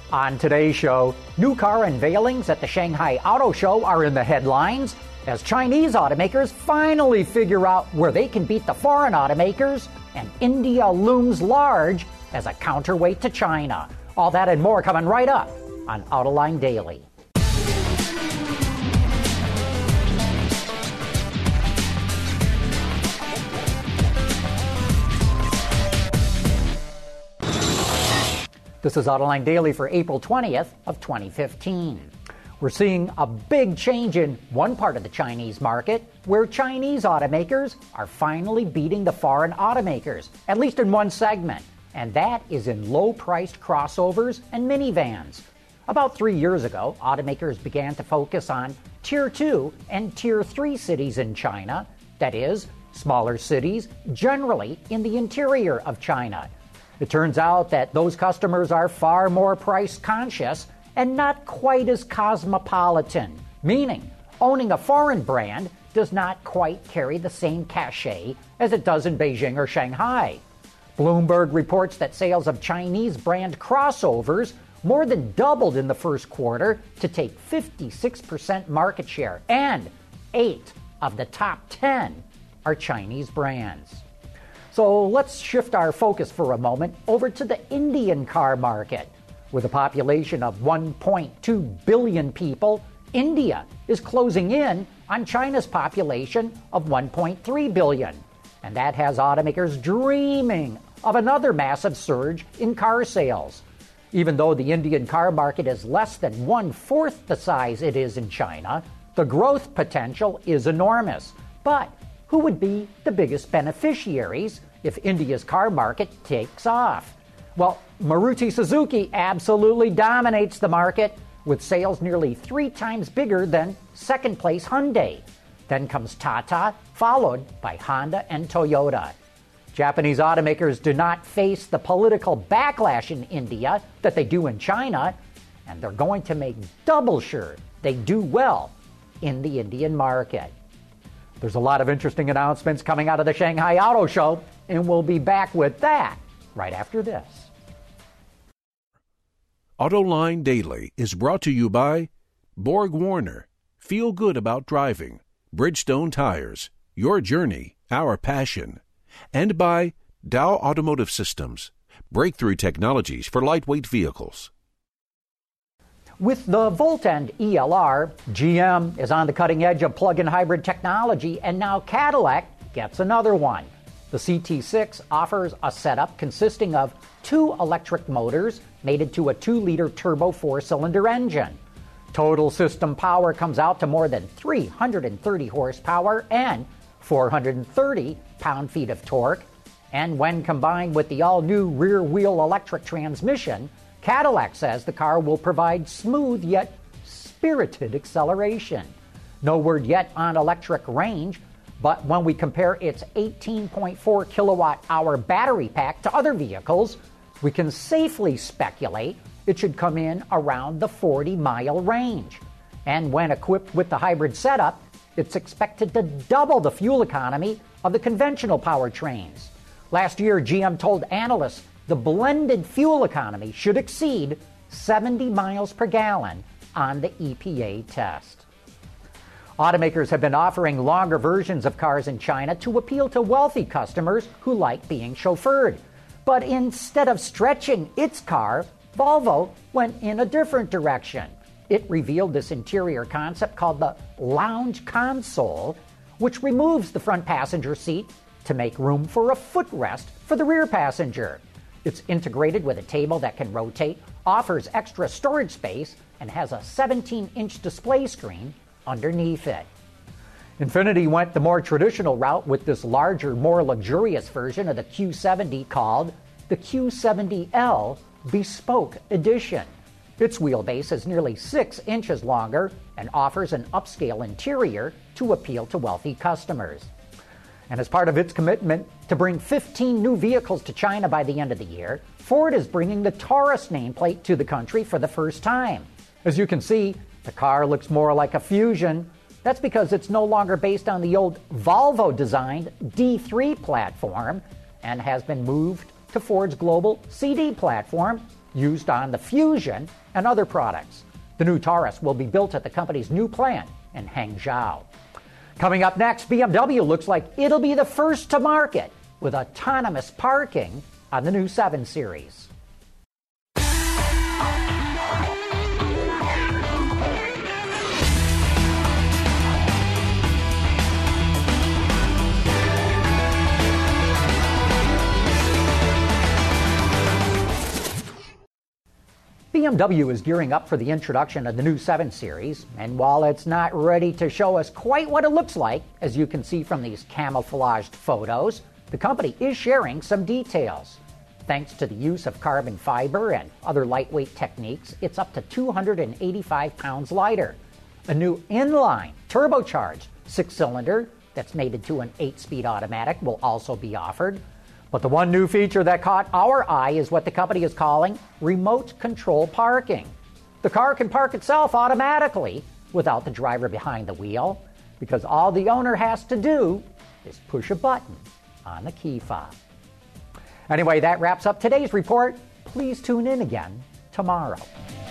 On today's show, new car unveilings at the Shanghai Auto Show are in the headlines as Chinese automakers finally figure out where they can beat the foreign automakers, and India looms large as a counterweight to China. All that and more coming right up on Autoline Daily. This is Autoline Daily for April 20th of 2015. We're seeing a big change in one part of the Chinese market where Chinese automakers are finally beating the foreign automakers, at least in one segment, and that is in low-priced crossovers and minivans. About 3 years ago, automakers began to focus on Tier 2 and Tier 3 cities in China, that is, smaller cities generally in the interior of China. It turns out that those customers are far more price conscious and not quite as cosmopolitan, meaning owning a foreign brand does not quite carry the same cachet as it does in Beijing or Shanghai. Bloomberg reports that sales of Chinese brand crossovers more than doubled in the first quarter to take 56% market share, and 8 of the top 10 are Chinese brands. So let's shift our focus for a moment over to the Indian car market. With a population of 1.2 billion people, India is closing in on China's population of 1.3 billion. And that has automakers dreaming of another massive surge in car sales. Even though the Indian car market is less than 1/4 the size it is in China, the growth potential is enormous. But who would be the biggest beneficiaries if India's car market takes off? Well, Maruti Suzuki absolutely dominates the market, with sales nearly 3 times bigger than second-place Hyundai. Then comes Tata, followed by Honda and Toyota. Japanese automakers do not face the political backlash in India that they do in China, and they're going to make double sure they do well in the Indian market. There's a lot of interesting announcements coming out of the Shanghai Auto Show, and we'll be back with that right after this. Autoline Daily is brought to you by Borg Warner, Feel Good About Driving, Bridgestone Tires, Your Journey, Our Passion, and by Dow Automotive Systems, breakthrough technologies for lightweight vehicles. With the Volt and ELR, GM is on the cutting edge of plug-in hybrid technology, and now Cadillac gets another one. The CT6 offers a setup consisting of 2 electric motors mated to a 2-liter turbo 4-cylinder engine. Total system power comes out to more than 330 horsepower and 430 pound-feet of torque. And when combined with the all-new rear-wheel electric transmission, Cadillac says the car will provide smooth yet spirited acceleration. No word yet on electric range, but when we compare its 18.4 kilowatt-hour battery pack to other vehicles, we can safely speculate it should come in around the 40-mile range. And when equipped with the hybrid setup, it's expected to double the fuel economy of the conventional powertrains. Last year, GM told analysts the blended fuel economy should exceed 70 miles per gallon on the EPA test. Automakers have been offering longer versions of cars in China to appeal to wealthy customers who like being chauffeured. But instead of stretching its car, Volvo went in a different direction. It revealed this interior concept called the Lounge Console, which removes the front passenger seat to make room for a footrest for the rear passenger. It's integrated with a table that can rotate, offers extra storage space, and has a 17-inch display screen underneath it. Infiniti went the more traditional route with this larger, more luxurious version of the Q70 called the Q70L Bespoke Edition. Its wheelbase is nearly 6 inches longer and offers an upscale interior to appeal to wealthy customers. And as part of its commitment to bring 15 new vehicles to China by the end of the year, Ford is bringing the Taurus nameplate to the country for the first time. As you can see, the car looks more like a Fusion. That's because it's no longer based on the old Volvo-designed D3 platform and has been moved to Ford's global CD platform used on the Fusion and other products. The new Taurus will be built at the company's new plant in Hangzhou. Coming up next, BMW looks like it'll be the first to market with autonomous parking on the new 7 Series. BMW is gearing up for the introduction of the new 7 Series, and while it's not ready to show us quite what it looks like, as you can see from these camouflaged photos, the company is sharing some details. Thanks to the use of carbon fiber and other lightweight techniques, it's up to 285 pounds lighter. A new inline, turbocharged 6-cylinder that's mated to an 8-speed automatic will also be offered. But the one new feature that caught our eye is what the company is calling remote control parking. The car can park itself automatically without the driver behind the wheel, because all the owner has to do is push a button on the key fob. Anyway, that wraps up today's report. Please tune in again tomorrow.